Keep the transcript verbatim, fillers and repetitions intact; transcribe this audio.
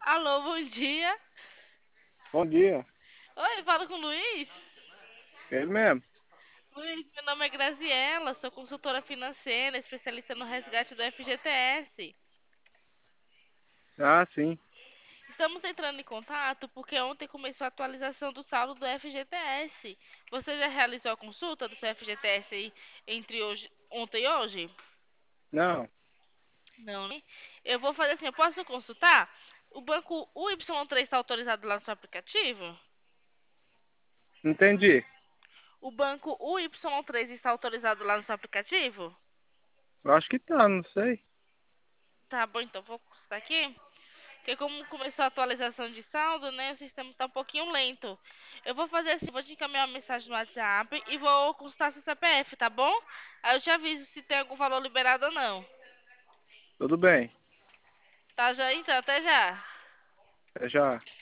Alô, bom dia. Bom dia. Oi, falo com o Luiz. Ele mesmo? Luiz, meu nome é Graziella, sou consultora financeira, especialista no resgate do F G T S. Ah, sim. Estamos entrando em contato porque ontem começou a atualização do saldo do F G T S. Você já realizou a consulta do seu F G T S aí entre hoje, ontem e hoje? Não, Não, né? Eu vou fazer assim, eu posso consultar? O banco U Y três está autorizado lá no seu aplicativo? entendi. O banco U Y três está autorizado lá no seu aplicativo? Eu acho que tá, não sei. Tá bom, então vou consultar aqui. Porque como começou a atualização de saldo, né, o sistema está um pouquinho lento. Eu vou fazer assim, vou te encaminhar uma mensagem no WhatsApp e vou consultar seu C P F, tá bom? Aí eu te aviso se tem algum valor liberado ou não. Tudo bem. Tá já então, até já. É já.